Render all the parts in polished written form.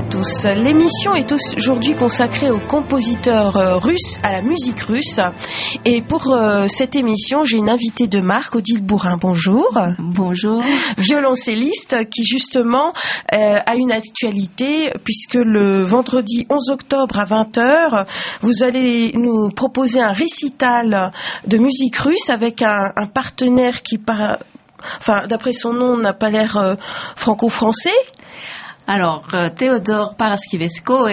tous. L'émission est aujourd'hui consacrée aux compositeurs russes, à la musique russe. Et pour cette émission, j'ai une invitée de marque, Odile Bourrin. Bonjour. Bonjour. Violoncelliste qui justement a une actualité puisque le vendredi 11 octobre à 20h, vous allez nous proposer un récital de musique russe avec un partenaire qui, d'après son nom, n'a pas l'air franco-français. Alors, Théodore Paraschivescu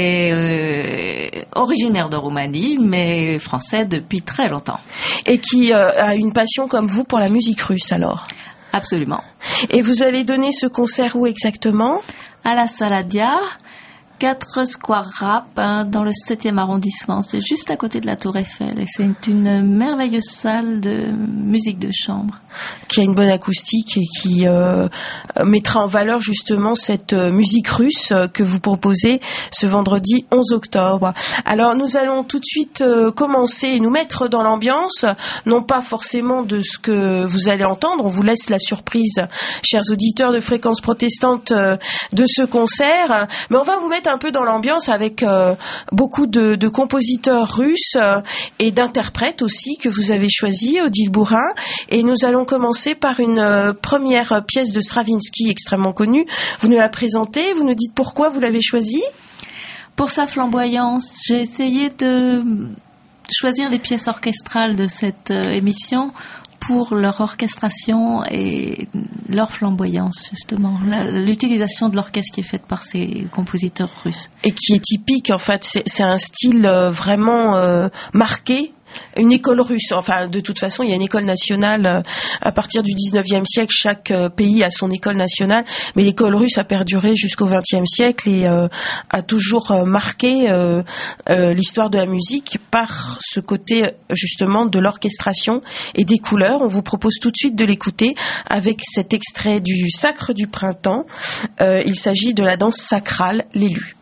est originaire de Roumanie, mais français depuis très longtemps. Et qui a une passion comme vous pour la musique russe, alors? Absolument. Et vous allez donner ce concert où exactement? À la Saladia, 4 Square Rap, dans le 7e arrondissement. C'est juste à côté de la Tour Eiffel. Et c'est une merveilleuse salle de musique de chambre. Qui a une bonne acoustique et qui mettra en valeur justement cette musique russe que vous proposez ce vendredi 11 octobre. Alors nous allons tout de suite commencer et nous mettre dans l'ambiance, non pas forcément de ce que vous allez entendre, on vous laisse la surprise, chers auditeurs de Fréquence Protestante, de ce concert, mais on va vous mettre un peu dans l'ambiance avec beaucoup de compositeurs russes et d'interprètes aussi que vous avez choisis, Odile Bourrin, et nous allons commencer par une première pièce de Stravinsky extrêmement connue. Vous nous la présentez, vous nous dites pourquoi vous l'avez choisie? Pour sa flamboyance, j'ai essayé de choisir les pièces orchestrales de cette émission pour leur orchestration et leur flamboyance, justement. L'utilisation de l'orchestre qui est faite par ces compositeurs russes. Et qui est typique, en fait. C'est un style vraiment marqué. Une école russe, enfin de toute façon il y a une école nationale à partir du 19e siècle, chaque pays a son école nationale, mais l'école russe a perduré jusqu'au 20e siècle et a toujours marqué l'histoire de la musique par ce côté justement de l'orchestration et des couleurs. On vous propose tout de suite de l'écouter avec cet extrait du Sacre du printemps. Il s'agit de la danse sacrale, l'élu.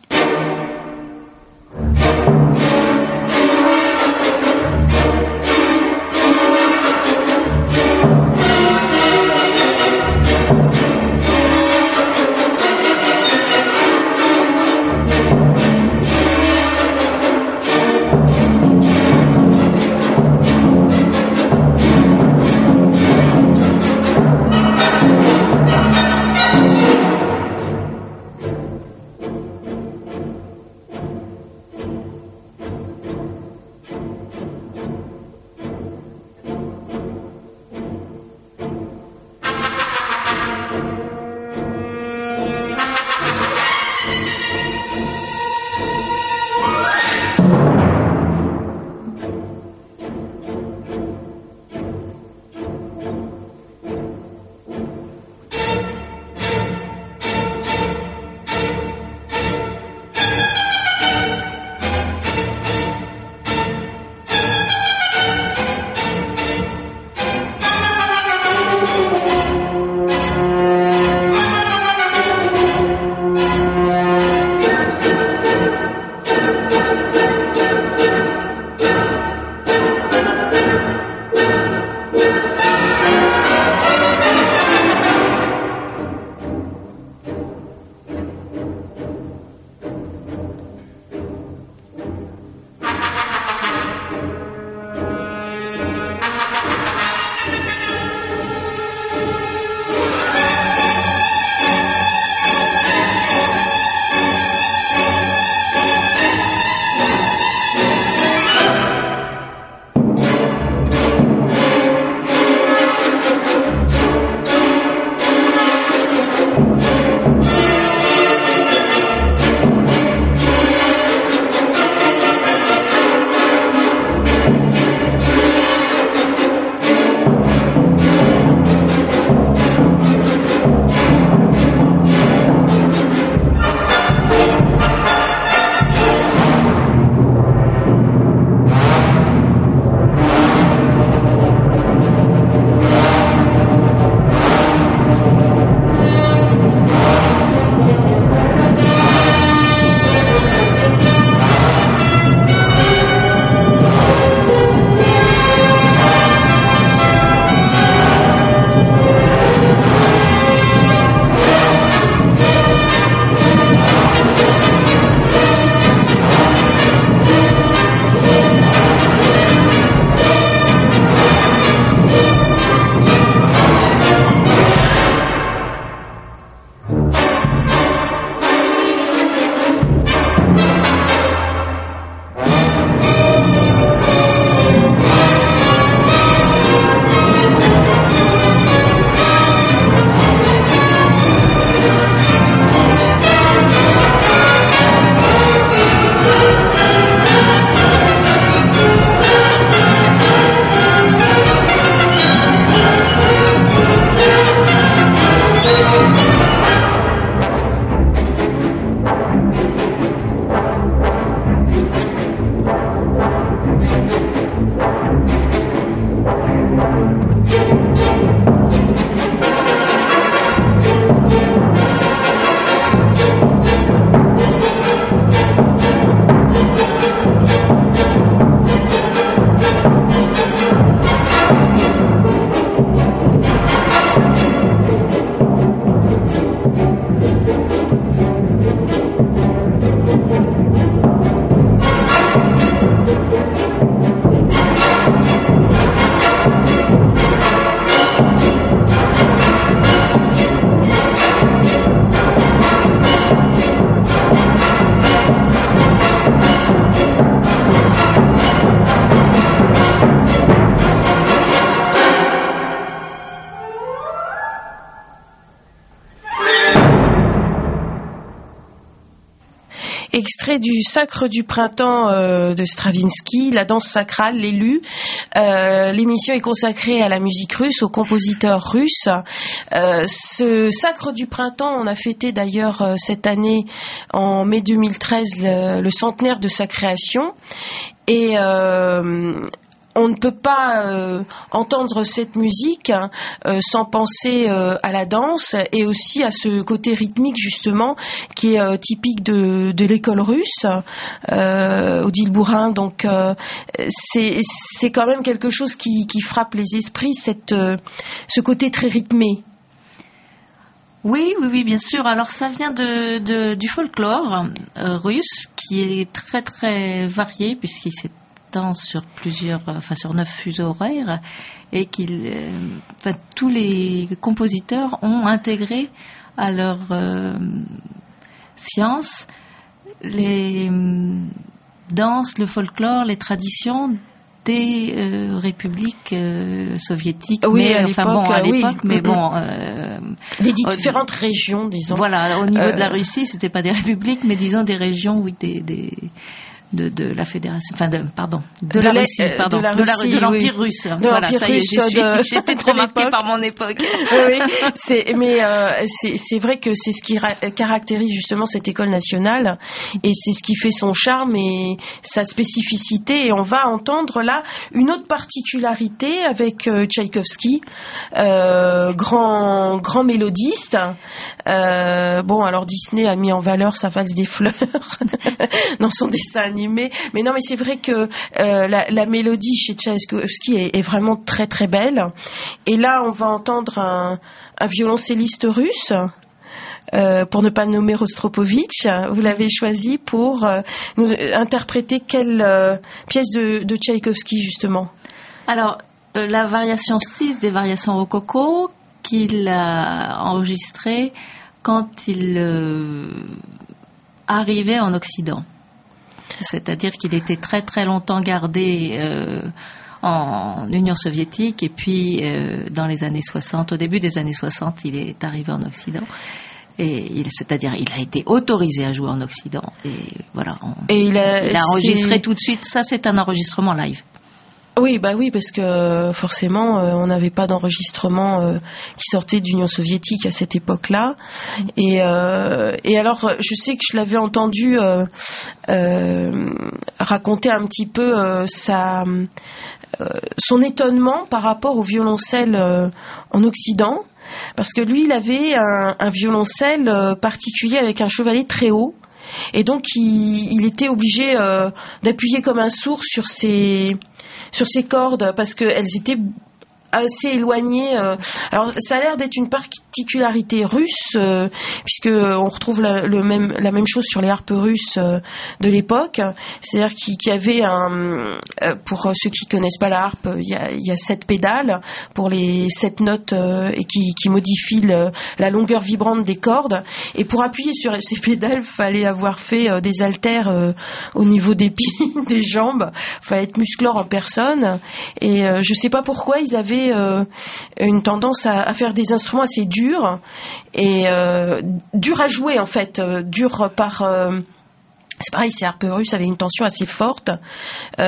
extrait du Sacre du printemps de Stravinsky, la danse sacrale, l'élu. L'émission est consacrée à la musique russe, aux compositeurs russes. Ce Sacre du printemps, on a fêté d'ailleurs cette année, en mai 2013, le centenaire de sa création. Et on ne peut pas entendre cette musique sans penser à la danse et aussi à ce côté rythmique justement qui est typique de l'école russe, Odile Bourrin. Donc c'est quand même quelque chose qui frappe les esprits, ce côté très rythmé. Oui, bien sûr. Alors ça vient du folklore russe qui est très très varié puisqu'il s'est sur sur 9 fuseaux horaires et tous les compositeurs ont intégré à leur science les danses, le folklore, les traditions des républiques soviétiques. Oui, mais à l'époque, mais bon, des différentes régions, disons. Voilà, au niveau de la Russie, c'était pas des républiques, mais disons des régions, oui, de la fédération, de la Russie, de l'Empire russe. Voilà, ça y est, j'étais trop marquée par mon époque. Oui, c'est vrai que c'est ce qui caractérise justement cette école nationale et c'est ce qui fait son charme et sa spécificité. Et on va entendre là une autre particularité avec Tchaïkovski, grand mélodiste. Alors Disney a mis en valeur sa valse des fleurs dans son dessin animé. Mais non, mais c'est vrai que la mélodie chez Tchaïkovski est vraiment très très belle. Et là, on va entendre un violoncelliste russe, pour ne pas le nommer Rostropovitch. Vous l'avez choisi pour nous interpréter quelle pièce de Tchaïkovski justement? Alors, la variation 6 des variations rococo qu'il a enregistrée quand il arrivait en Occident. C'est-à-dire qu'il était très très longtemps gardé en Union soviétique et puis dans les années 60, au début des années 60, il est arrivé en Occident. C'est-à-dire il a été autorisé à jouer en Occident et voilà. Il a enregistré tout de suite. Ça, c'est un enregistrement live. Oui, parce que forcément, on n'avait pas d'enregistrement qui sortait d'Union soviétique à cette époque-là. Et alors, je sais que je l'avais entendu raconter un petit peu son étonnement par rapport au violoncelle en Occident. Parce que lui, il avait un violoncelle particulier avec un chevalet très haut. Et donc, il était obligé d'appuyer comme un sourd sur ses cordes parce qu'elles étaient assez éloignées. Alors ça a l'air d'être une particularité russe puisque on retrouve la même chose sur les harpes russes de l'époque. C'est-à-dire qu'il y avait pour ceux qui connaissent pas la harpe, il y a 7 pédales pour les 7 notes et qui modifient la longueur vibrante des cordes. Et pour appuyer sur ces pédales, il fallait avoir fait des haltères au niveau des pieds, des jambes. Il fallait être musclore en personne. Et je sais pas pourquoi ils avaient une tendance à faire des instruments assez durs et durs à jouer en fait, durs par c'est pareil, ces harpes russes avaient une tension assez forte il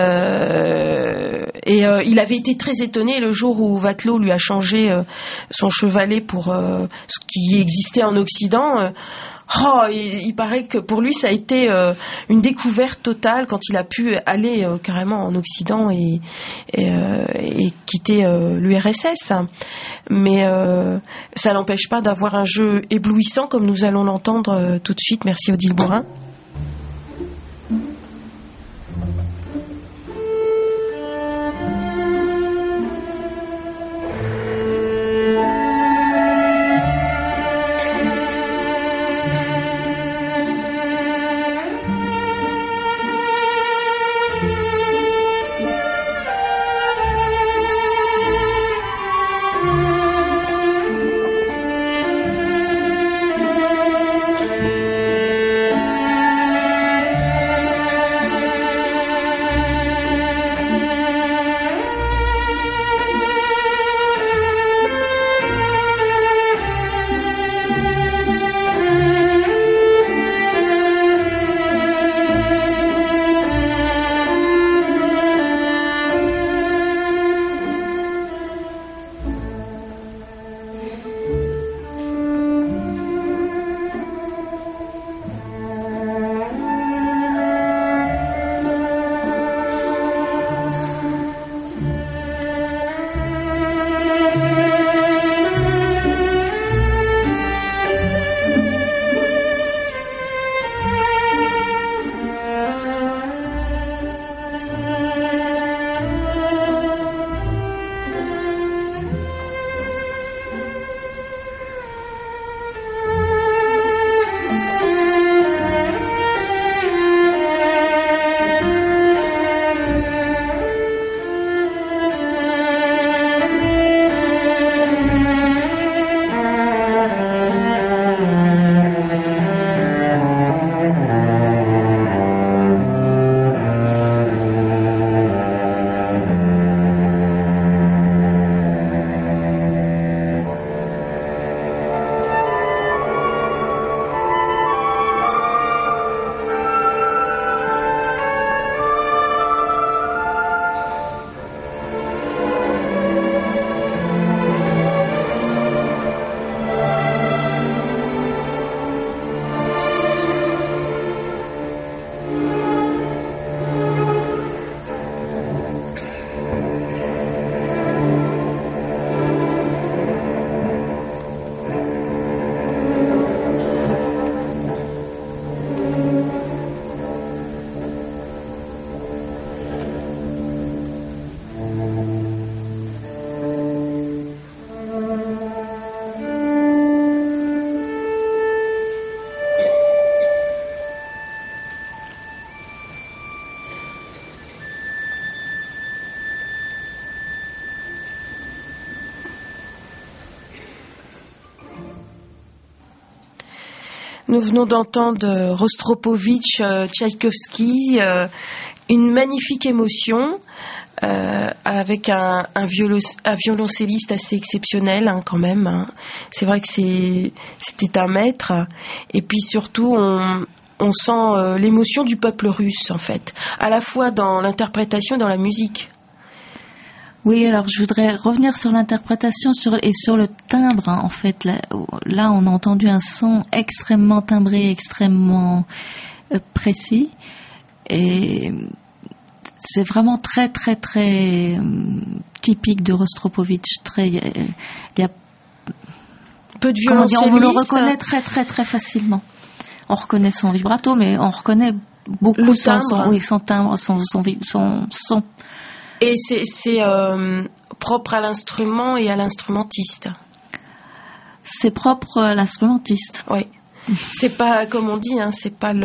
avait été très étonné le jour où Vatelot lui a changé son chevalet pour ce qui existait en Occident. Il paraît que pour lui ça a été une découverte totale quand il a pu aller carrément en Occident et quitter l'URSS. Mais ça n'empêche pas d'avoir un jeu éblouissant comme nous allons l'entendre tout de suite. Merci Odile Bourrin. nous venons d'entendre Rostropovitch, Tchaïkovski, une magnifique émotion. Avec un violoncelliste assez exceptionnel quand même. Hein. C'est vrai que c'était un maître. Et puis surtout, on sent l'émotion du peuple russe en fait, à la fois dans l'interprétation et dans la musique. Oui, alors je voudrais revenir sur l'interprétation et sur le timbre. Hein, en fait, là, on a entendu un son extrêmement timbré, extrêmement précis. Et c'est vraiment très, très, très typique de Rostropovitch. Il y a peu de violoncellistes. On le reconnaît très, très, très facilement. On reconnaît son vibrato, mais on reconnaît beaucoup son timbre, son son. Et c'est propre à l'instrument et à l'instrumentiste. C'est propre à l'instrumentiste. Oui. C'est pas, comme on dit, hein, c'est pas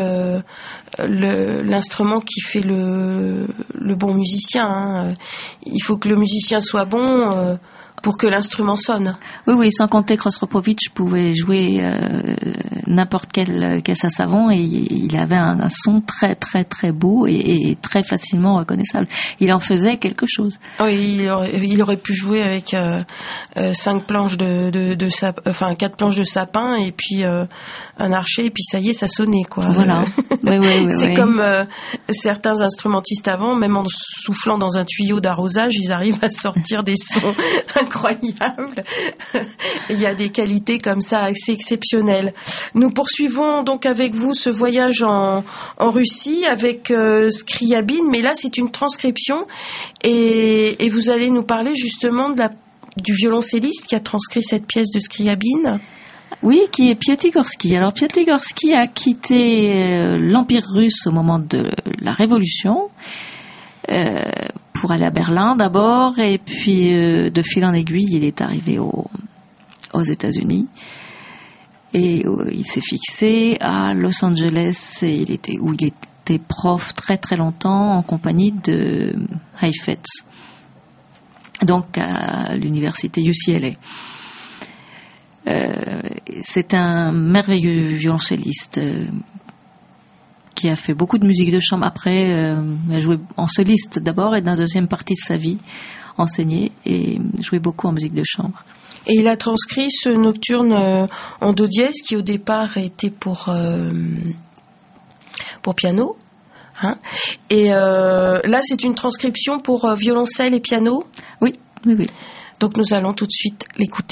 l'instrument qui fait le bon musicien. Hein. Il faut que le musicien soit bon pour que l'instrument sonne. Oui, sans compter que Rostropovitch pouvait jouer n'importe quelle caisse à savon et il avait un son très très très beau et très facilement reconnaissable. Il en faisait quelque chose. Oui, il aurait pu jouer avec 5 planches quatre planches de sapin et puis un archer et puis ça y est, ça sonnait quoi. Voilà. Oui, c'est comme certains instrumentistes avant, même en soufflant dans un tuyau d'arrosage, ils arrivent à sortir des sons incroyables. Il y a des qualités comme ça assez exceptionnelles. Nous poursuivons donc avec vous ce voyage en Russie avec Scriabine, mais là c'est une transcription et vous allez nous parler justement du violoncelliste qui a transcrit cette pièce de Scriabine. Oui, qui est Piatigorsky. Alors Piatigorsky a quitté l'Empire russe au moment de la Révolution pour aller à Berlin d'abord et puis de fil en aiguille il est arrivé aux États-Unis et il s'est fixé à Los Angeles et il était prof très très longtemps en compagnie de Heifetz, donc à l'université UCLA. C'est un merveilleux violoncelliste qui a fait beaucoup de musique de chambre. Après, a joué en soliste d'abord et dans la deuxième partie de sa vie, enseigné et joué beaucoup en musique de chambre. Et il a transcrit ce nocturne en do dièse qui au départ était pour piano. Hein. Et là, c'est une transcription pour violoncelle et piano. Oui. Donc nous allons tout de suite l'écouter.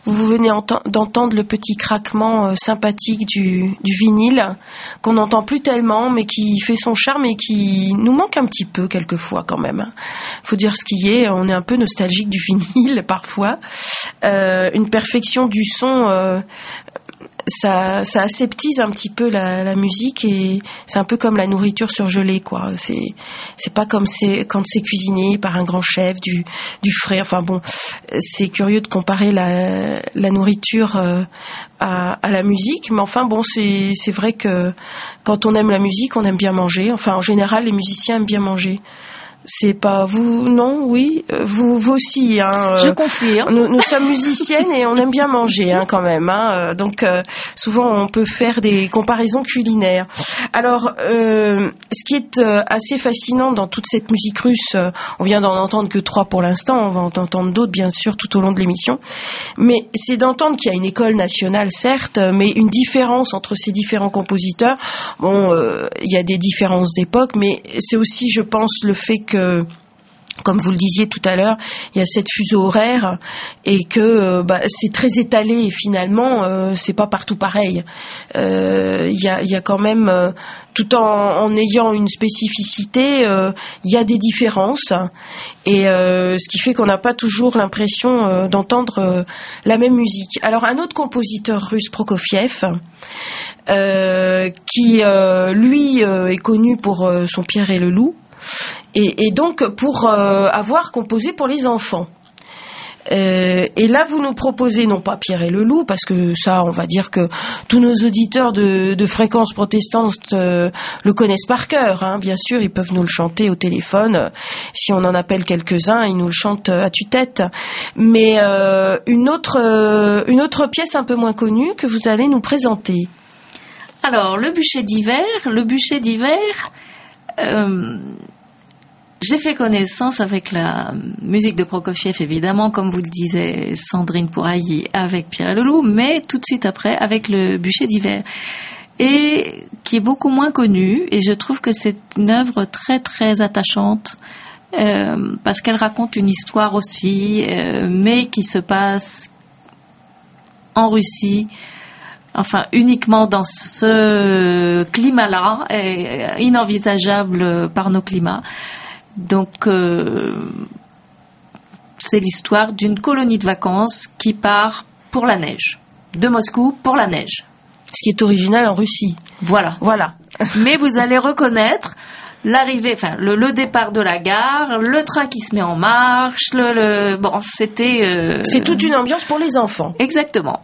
vous venez d'entendre le petit craquement sympathique du vinyle, qu'on n'entend plus tellement, mais qui fait son charme et qui nous manque un petit peu quelquefois quand même. Faut dire ce qui est, on est un peu nostalgique du vinyle parfois. Une perfection du son... ça aseptise un petit peu la musique, et c'est un peu comme la nourriture surgelée, quoi. C'est pas comme quand c'est cuisiné par un grand chef, du frais. Enfin bon, c'est curieux de comparer la nourriture à la musique, mais enfin bon, c'est vrai que quand on aime la musique, on aime bien manger. Enfin, en général, les musiciens aiment bien manger. C'est pas vous, non, oui, vous aussi, hein. Je confirme. Nous sommes musiciennes et on aime bien manger, hein, quand même, hein. Donc, souvent, on peut faire des comparaisons culinaires. Alors, ce qui est assez fascinant dans toute cette musique russe, on vient d'en entendre que 3 pour l'instant, on va en entendre d'autres, bien sûr, tout au long de l'émission. Mais c'est d'entendre qu'il y a une école nationale, certes, mais une différence entre ces différents compositeurs. Bon, il y a des différences d'époque, mais c'est aussi, je pense, le fait que, comme vous le disiez tout à l'heure, il y a cette fuseau horaire et que c'est très étalé, et finalement c'est pas partout pareil. Il y a quand même, tout en ayant une spécificité, il y a des différences, et ce qui fait qu'on n'a pas toujours l'impression d'entendre la même musique. Alors, un autre compositeur russe, Prokofiev, qui lui est connu pour son Pierre et le Loup, et donc pour avoir composé pour les enfants. Et là, vous nous proposez non pas Pierre et le Loup, parce que ça, on va dire que tous nos auditeurs de fréquences protestantes le connaissent par cœur, hein. Bien sûr, ils peuvent nous le chanter au téléphone. Si on en appelle quelques-uns, ils nous le chantent à tue-tête. Mais une autre pièce un peu moins connue que vous allez nous présenter. Alors, le bûcher d'hiver. J'ai fait connaissance avec la musique de Prokofiev, évidemment, comme vous le disait Sandrine Pourailly, avec Pierre et le Loup, mais tout de suite après avec le bûcher d'hiver, et qui est beaucoup moins connu, et je trouve que c'est une œuvre très très attachante, parce qu'elle raconte une histoire aussi, mais qui se passe en Russie, enfin uniquement dans ce climat-là, inenvisageable par nos climats. Donc, c'est l'histoire d'une colonie de vacances qui part pour la neige, de Moscou pour la neige. Ce qui est original en Russie. Voilà. Mais vous allez reconnaître l'arrivée, enfin le départ de la gare, le train qui se met en marche, bon, c'était... C'est toute une ambiance pour les enfants. Exactement.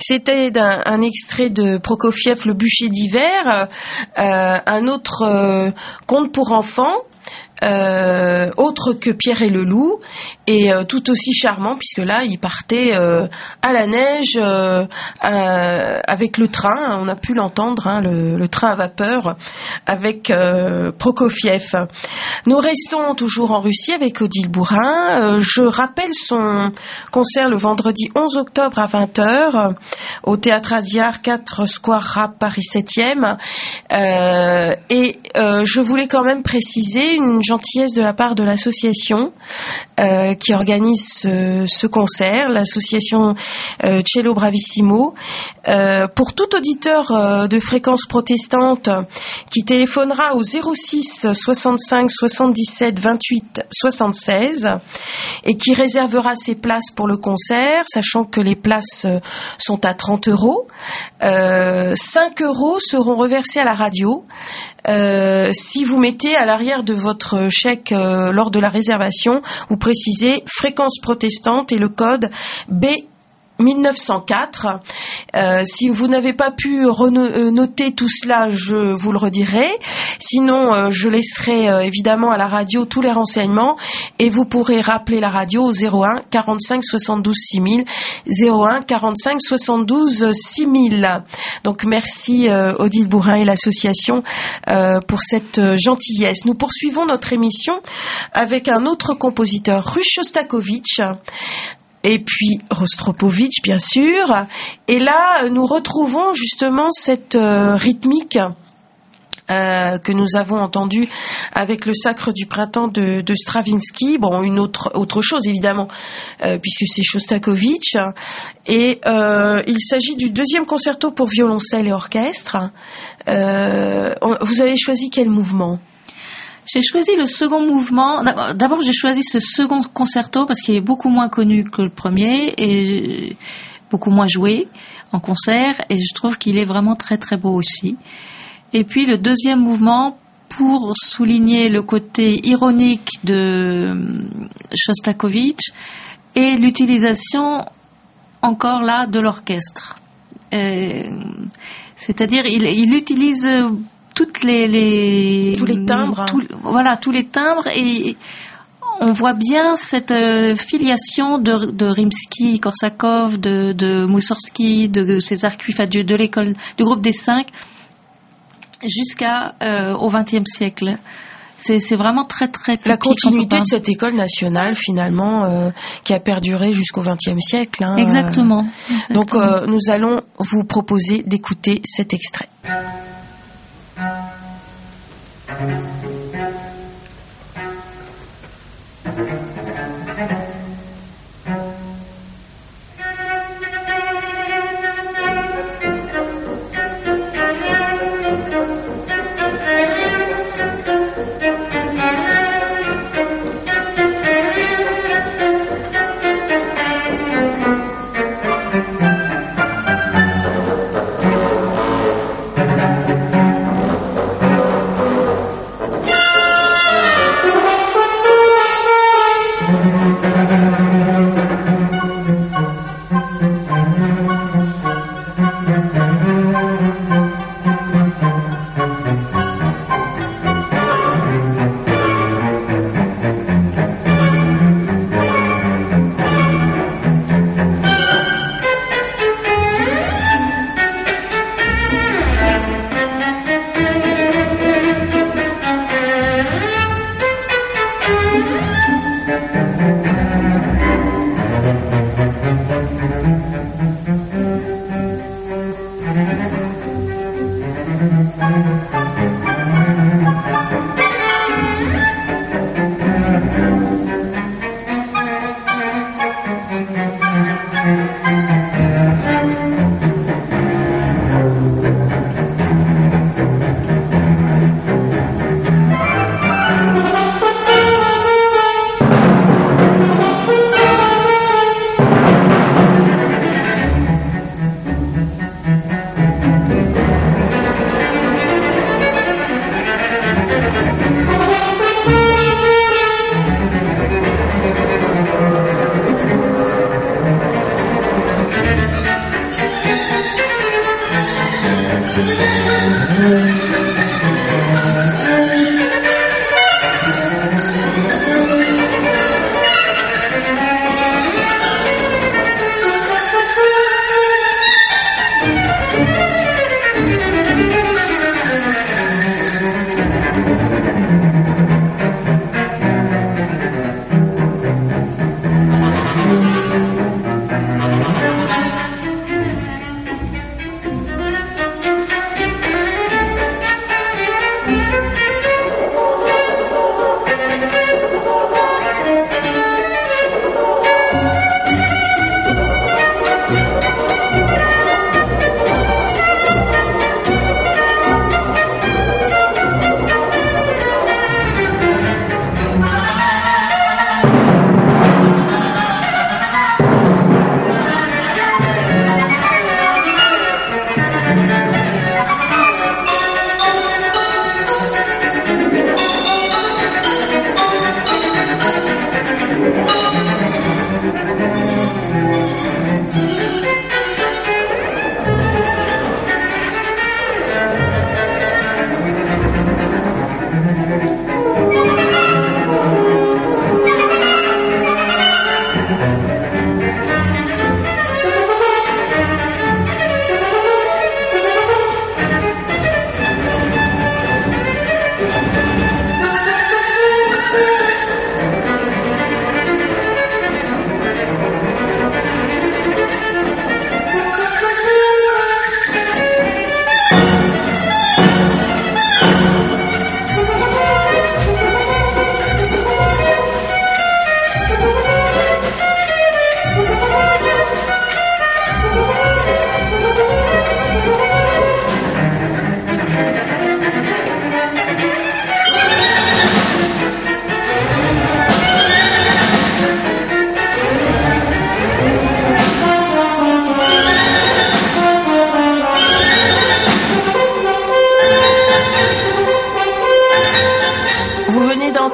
C'était un extrait de Prokofiev, Le bûcher d'hiver, un autre conte pour enfants. Autre que Pierre et le loup, et tout aussi charmant, puisque là il partait à la neige avec le train. On a pu l'entendre, le train à vapeur avec Prokofiev. Nous restons toujours en Russie avec Odile Bourrin. Je rappelle son concert le vendredi 11 octobre à 20h au Théâtre Adiar 4 Square Rapp Paris 7e, et je voulais quand même préciser une gentillesse de la part de l'association qui organise ce concert, l'association Cello Bravissimo. Pour tout auditeur de fréquence protestante qui téléphonera au 06 65 77 28 76 et qui réservera ses places pour le concert, sachant que les places sont à 30 €, 5 € seront reversés à la radio. Si vous mettez à l'arrière de votre chèque lors de la réservation, vous précisez fréquence protestante et le code B 1904. Si vous n'avez pas pu noter tout cela, je vous le redirai. Sinon, je laisserai évidemment à la radio tous les renseignements et vous pourrez rappeler la radio au 01 45 72 6000, 01 45 72 6000. Donc merci Odile Bourrin et l'association pour cette gentillesse. Nous poursuivons notre émission avec un autre compositeur, russe, Shostakovich. Et puis Rostropovitch, bien sûr. Et là, nous retrouvons justement cette rythmique que nous avons entendue avec le Sacre du printemps de Stravinsky. Bon, une autre chose évidemment, puisque c'est Shostakovich. Et il s'agit du deuxième concerto pour violoncelle et orchestre. Vous avez choisi quel mouvement ? J'ai choisi le second mouvement. D'abord, j'ai choisi ce second concerto parce qu'il est beaucoup moins connu que le premier et beaucoup moins joué en concert, et je trouve qu'il est vraiment très très beau aussi. Et puis le deuxième mouvement, pour souligner le côté ironique de Shostakovich et l'utilisation encore là de l'orchestre. C'est-à-dire, il utilise tous les timbres, tous les timbres, et on voit bien cette filiation de Rimsky-Korsakov, de Moussorgsky, de César Cuyf, de l'école du groupe des 5 jusqu'à au XXe siècle. C'est vraiment très très la continuité de cette école nationale finalement qui a perduré jusqu'au XXe siècle. Exactement. Donc nous allons vous proposer d'écouter cet extrait.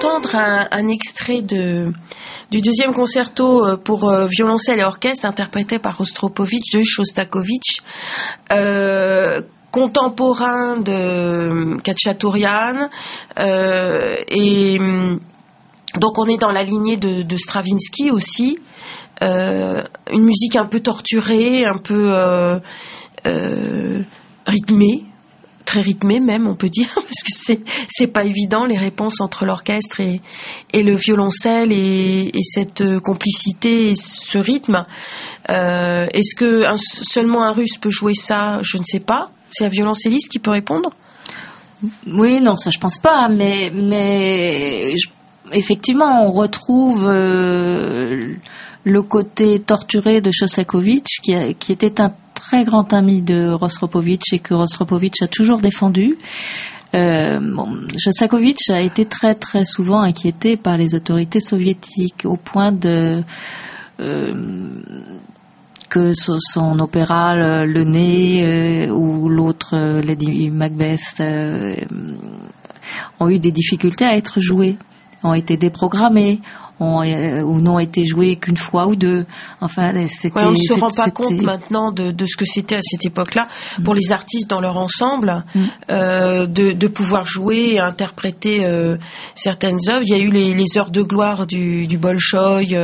entendre un extrait du deuxième concerto pour violoncelle et orchestre interprété par Rostropovitch de Shostakovich, contemporain de Khatchatourian, et donc on est dans la lignée de Stravinsky aussi, une musique un peu torturée, un peu rythmée, très rythmée même, on peut dire, parce que c'est pas évident, les réponses entre l'orchestre et le violoncelle, et cette complicité et ce rythme. Est-ce que seulement un Russe peut jouer ça? Je ne sais pas. C'est un violoncelliste qui peut répondre? Oui, non, ça je pense pas, mais effectivement, on retrouve le côté torturé de Shostakovich, qui était un très grand ami de Rostropovitch et que Rostropovitch a toujours défendu. Shostakovich a été très très souvent inquiété par les autorités soviétiques au point que son opéra Le Nez ou l'autre Lady Macbeth ont eu des difficultés à être joués, ont été déprogrammés, ou n'ont été joués qu'une fois ou deux. Enfin, on ne se rend pas compte maintenant de ce que c'était à cette époque-là pour les artistes dans leur ensemble, de pouvoir jouer et interpréter certaines œuvres. Il y a eu les heures de gloire du Bolchoï,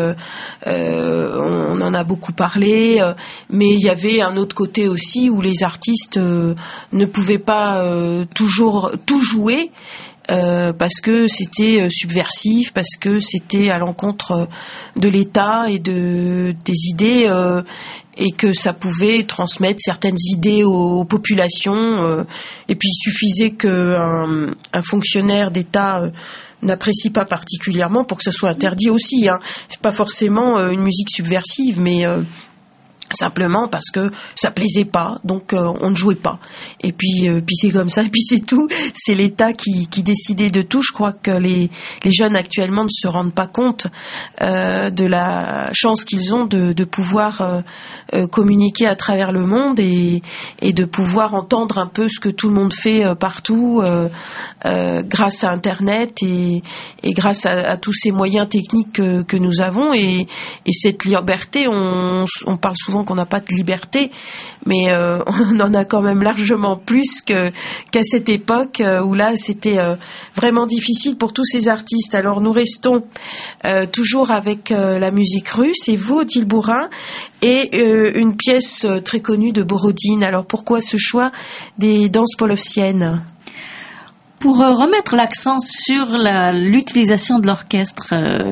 on en a beaucoup parlé, mais il y avait un autre côté aussi où les artistes ne pouvaient pas toujours tout jouer. Parce que c'était subversif, parce que c'était à l'encontre de l'État et des idées, et que ça pouvait transmettre certaines idées aux populations. Et puis il suffisait qu'un fonctionnaire d'État n'apprécie pas particulièrement pour que ce soit interdit aussi. C'est pas forcément une musique subversive, mais simplement parce que ça plaisait pas, donc on ne jouait pas. Et puis c'est comme ça, et puis c'est tout. C'est l'État qui décidait de tout. Je crois que les jeunes actuellement ne se rendent pas compte de la chance qu'ils ont de pouvoir communiquer à travers le monde et de pouvoir entendre un peu ce que tout le monde fait partout grâce à Internet et grâce à tous ces moyens techniques que nous avons, et cette liberté. On parle souvent qu'on n'a pas de liberté, mais on en a quand même largement plus qu'à cette époque où là c'était vraiment difficile pour tous ces artistes. Alors nous restons toujours avec la musique russe, et vous, Odile Bourin, et une pièce très connue de Borodine. Alors pourquoi ce choix des danses polovsiennes? Pour remettre l'accent sur l'utilisation de l'orchestre,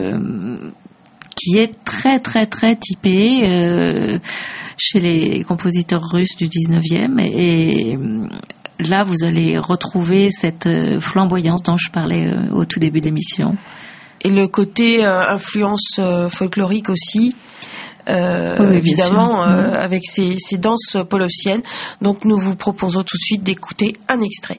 qui est très très très typé chez les compositeurs russes du 19e, et là vous allez retrouver cette flamboyance dont je parlais au tout début de l'émission. Et le côté influence folklorique aussi, oui, évidemment, avec ces danses polovsiennes. Donc nous vous proposons tout de suite d'écouter un extrait.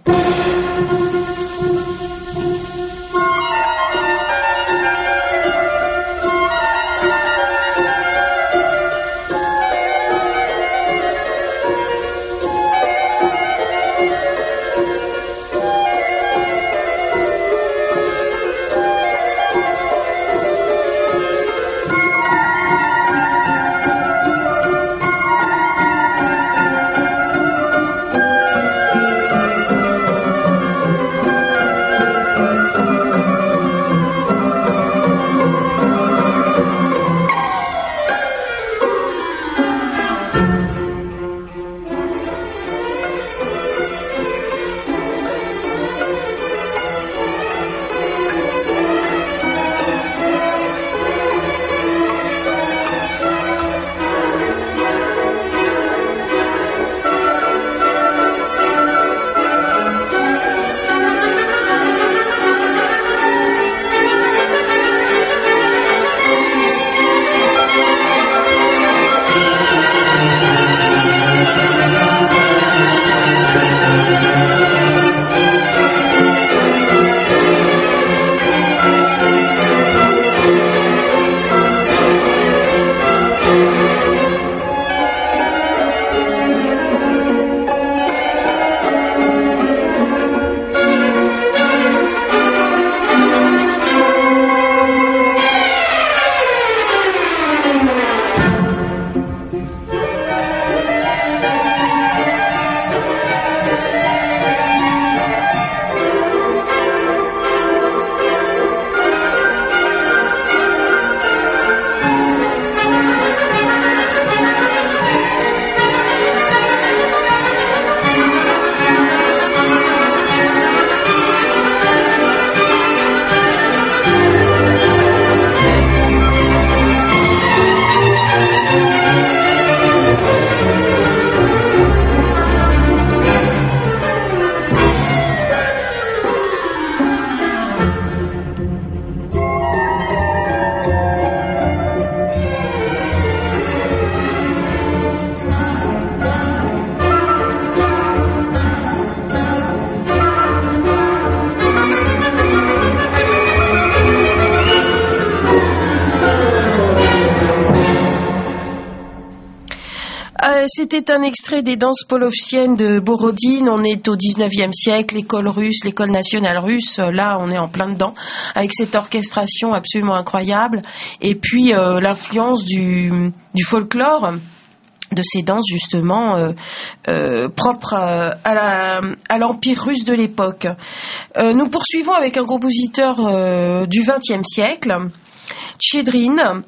c'était un extrait des danses poloviennes de Borodine. On est au 19e siècle, l'école russe, l'école nationale russe. Là, on est en plein dedans, avec cette orchestration absolument incroyable. Et puis, l'influence du folklore, de ces danses justement propres à l'empire russe de l'époque. Nous poursuivons avec un compositeur du XXe siècle, Tchedrin,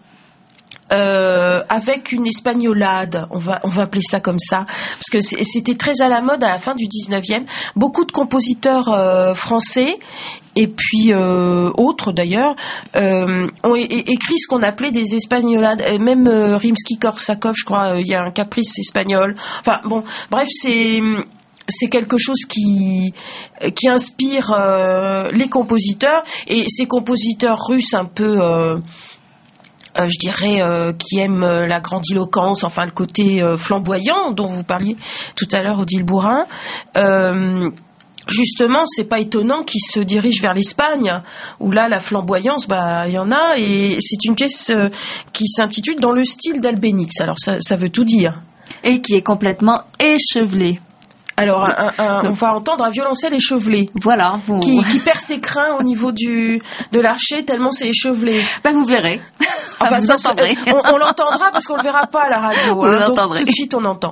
avec une espagnolade, on va appeler ça comme ça, parce que c'était très à la mode à la fin du 19e. Beaucoup de compositeurs français et puis autres d'ailleurs ont écrit ce qu'on appelait des espagnolades. Et même Rimsky-Korsakov, je crois, il y a un caprice espagnol. Enfin bon, bref, c'est quelque chose qui inspire les compositeurs, et ces compositeurs russes un peu je dirais qui aiment la grandiloquence, enfin le côté flamboyant dont vous parliez tout à l'heure, Odile Bourrin. Justement, c'est pas étonnant qu'ils se dirigent vers l'Espagne, où là, la flamboyance, il y en a, et c'est une pièce qui s'intitule Dans le style d'Albéniz. Alors, ça veut tout dire. Et qui est complètement échevelée. Alors, on va entendre un violoncelle échevelé. Voilà. Qui perd ses crins au niveau de l'archet, tellement c'est échevelé. Vous verrez. Enfin, vous entendrez. On l'entendra parce qu'on le verra pas à la radio. Vous l'entendrez. Donc, tout de suite, on entend.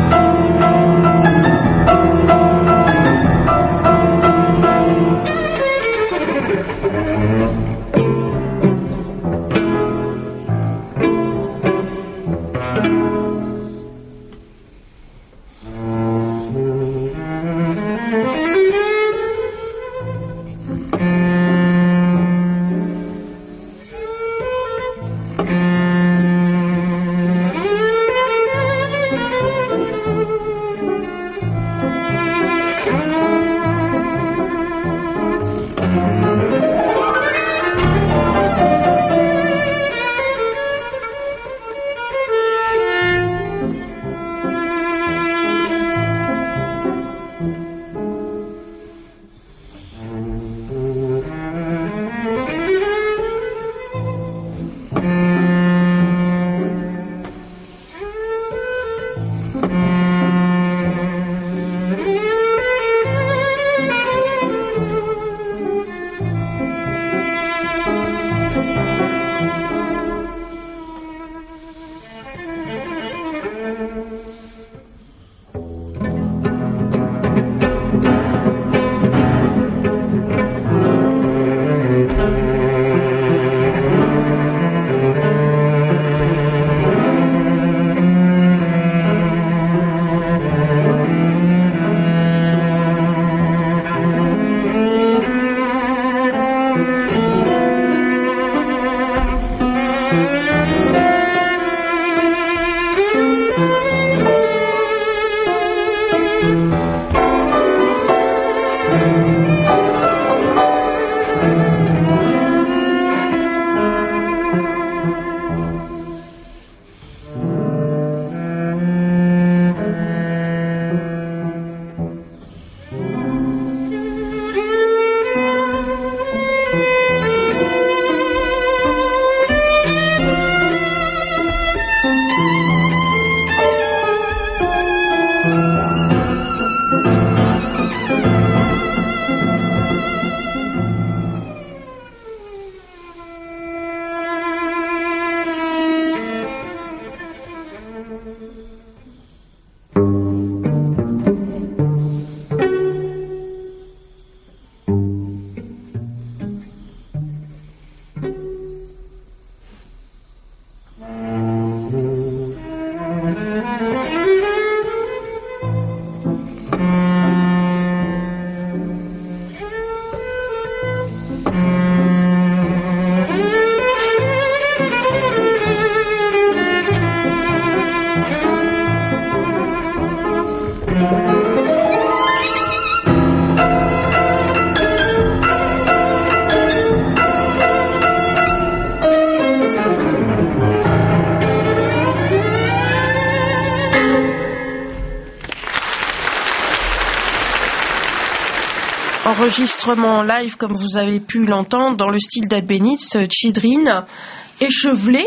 Enregistrement live, comme vous avez pu l'entendre, dans le style d'Albéniz, Tchedrin, échevelé,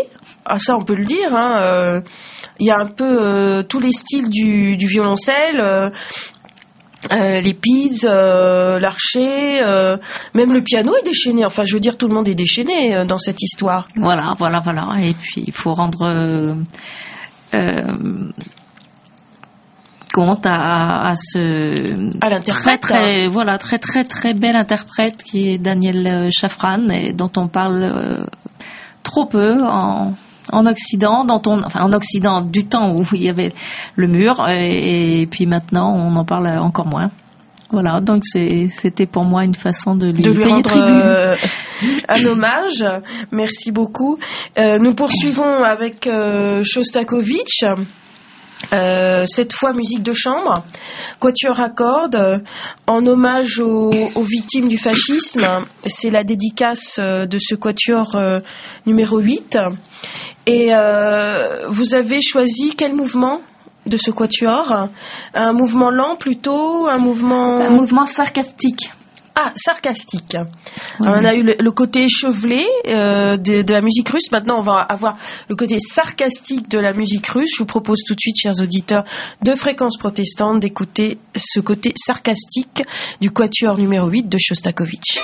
ça on peut le dire. Il y a un peu tous les styles du violoncelle. Les pids, l'archer, même le piano est déchaîné. Enfin, je veux dire, tout le monde est déchaîné dans cette histoire. Voilà. Et puis, il faut rendre compte à l'interprète. Très bel interprète qui est Daniel Shafran, et dont on parle trop peu en Occident, en Occident du temps où il y avait le mur, et puis maintenant on en parle encore moins. Voilà, donc c'était pour moi une façon de lui payer rendre tribut. Un hommage. Merci beaucoup. Nous poursuivons avec Shostakovich. Cette fois musique de chambre, quatuor à cordes, en hommage aux victimes du fascisme. C'est la dédicace de ce quatuor numéro 8. Et vous avez choisi quel mouvement de ce quatuor? Un mouvement lent plutôt, un mouvement sarcastique. Ah, sarcastique. Ouais. Alors, on a eu le côté échevelé de la musique russe. Maintenant, on va avoir le côté sarcastique de la musique russe. Je vous propose tout de suite, chers auditeurs de Fréquence Protestante, d'écouter ce côté sarcastique du quatuor numéro 8 de Shostakovich.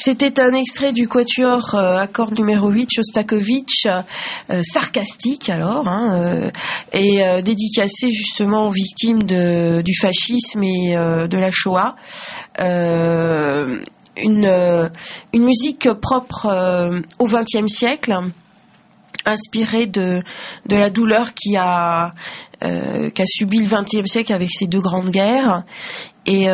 C'était un extrait du quatuor accord numéro 8 Shostakovich, sarcastique alors, et dédicacé justement aux victimes du fascisme et de la Shoah. Une musique propre au XXe siècle, inspirée de la douleur qu'a subi le XXe siècle avec ces deux grandes guerres, et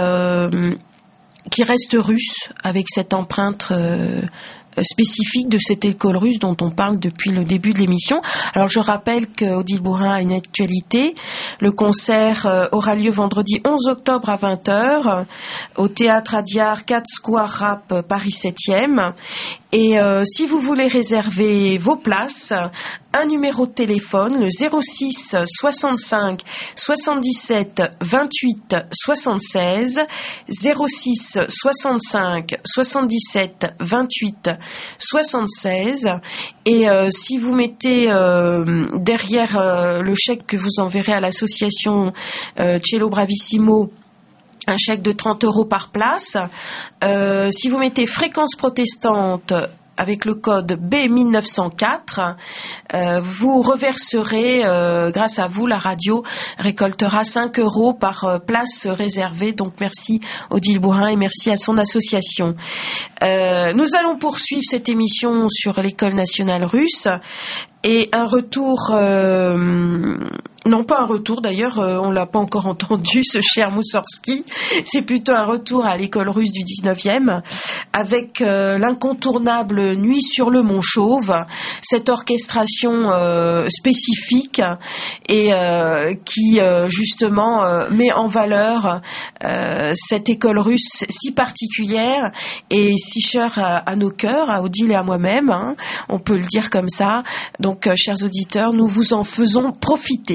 qui reste russe avec cette empreinte spécifique de cette école russe dont on parle depuis le début de l'émission. Alors je rappelle qu'Odile Bourrin a une actualité. Le concert aura lieu vendredi 11 octobre à 20h au Théâtre Adiar 4 Square Rap Paris 7e. Et si vous voulez réserver vos places, un numéro de téléphone, le 06 65 77 28 76, 06 65 77 28 76. Et si vous mettez derrière le chèque que vous enverrez à l'association Cello Bravissimo, un chèque de 30 € par place. Si vous mettez fréquence protestante avec le code B1904, vous reverserez, grâce à vous, la radio récoltera 5 € par place réservée. Donc merci Odile Bourrin et merci à son association. Nous allons poursuivre cette émission sur l'école nationale russe. Et un retour, non pas un retour d'ailleurs, on l'a pas encore entendu, ce cher Moussorski, c'est plutôt un retour à l'école russe du 19e, avec l'incontournable Nuit sur le Mont Chauve, cette orchestration spécifique et qui justement met en valeur cette école russe si particulière et si chère à nos cœurs, à Odile et à moi-même, on peut le dire comme ça. Donc, chers auditeurs, nous vous en faisons profiter.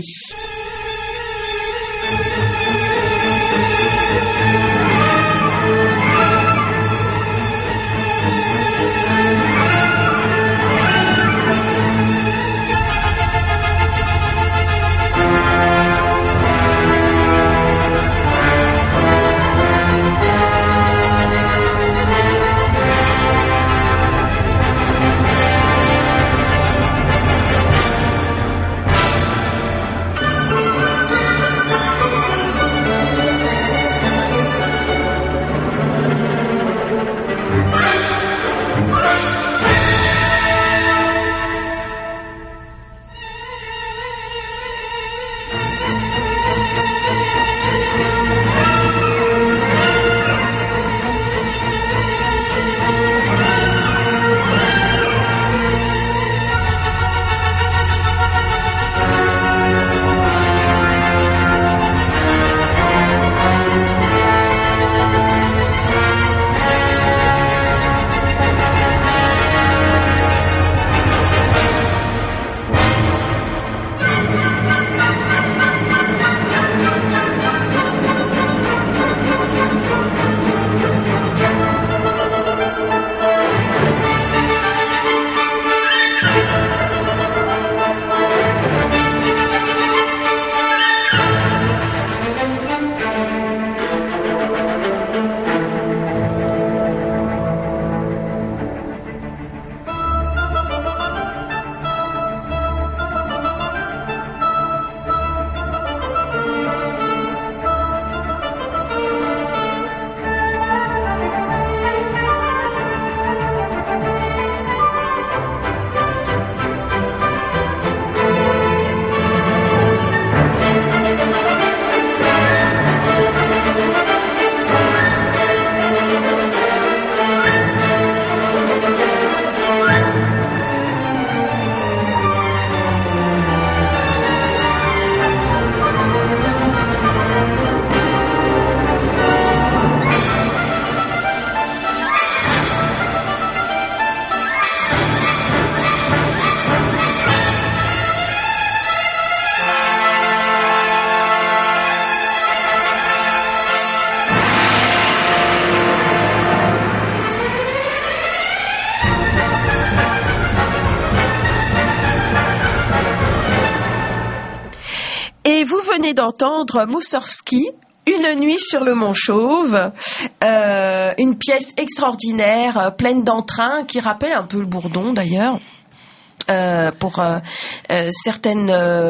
D'entendre Moussorski Une nuit sur le Mont Chauve, une pièce extraordinaire, pleine d'entrain, qui rappelle un peu le Bourdon d'ailleurs. Pour certaines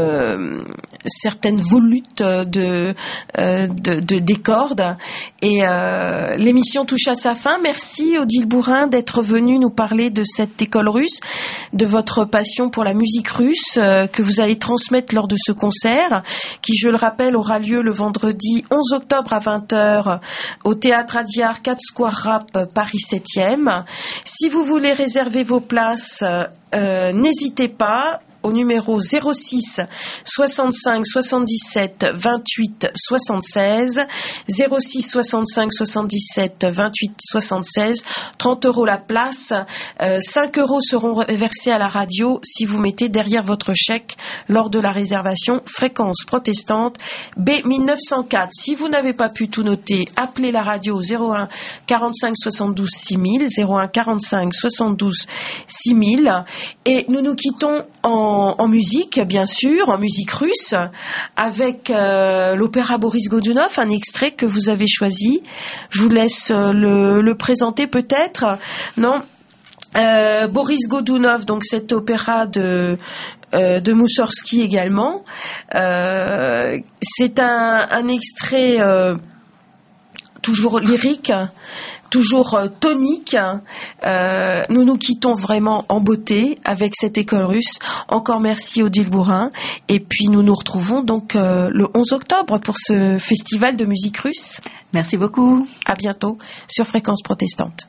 volutes des cordes, et l'émission touche à sa fin. Merci Odile Bourrin d'être venue nous parler de cette école russe, de votre passion pour la musique russe que vous allez transmettre lors de ce concert qui, je le rappelle, aura lieu le vendredi 11 octobre à 20h au Théâtre Adiar 4 Square Rap Paris 7e. Si vous voulez réserver vos places, n'hésitez pas au numéro 06 65 77 28 76, 06 65 77 28 76, 30 € la place, 5 € seront versés à la radio si vous mettez derrière votre chèque lors de la réservation Fréquence Protestante B 1904. Si vous n'avez pas pu tout noter, appelez la radio au 01 45 72 6000, 01 45 72 6000, et nous quittons en musique, bien sûr, en musique russe, avec l'opéra Boris Godunov, un extrait que vous avez choisi. Je vous laisse le présenter peut-être. Non, Boris Godunov, donc cet opéra de Moussorgsky également. C'est un extrait toujours lyrique, toujours tonique. Nous nous quittons vraiment en beauté avec cette école russe. Encore merci Odile Bourrin. Et puis nous nous retrouvons donc le 11 octobre pour ce festival de musique russe. Merci beaucoup. À bientôt sur Fréquence Protestante.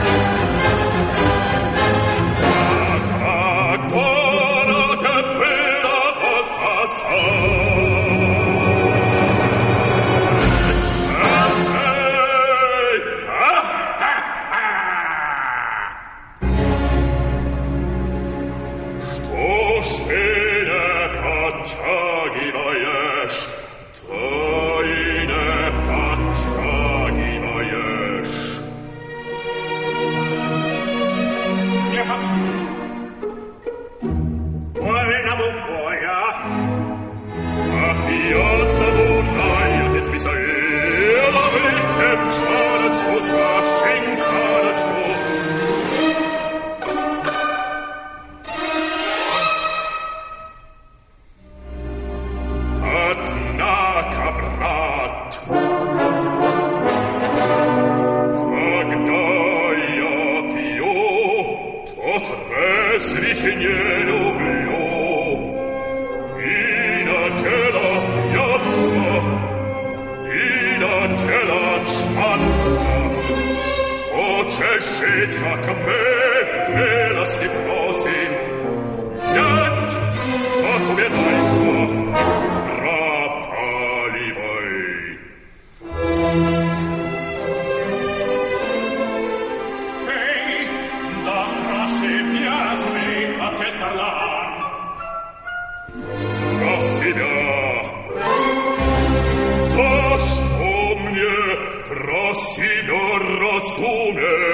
Che Решить, как мы, милости просим. Нет, заповедайся, пропаливай. Эй, да проси ясный отец Варлам. Про себя. То, что мне про себя разумеет.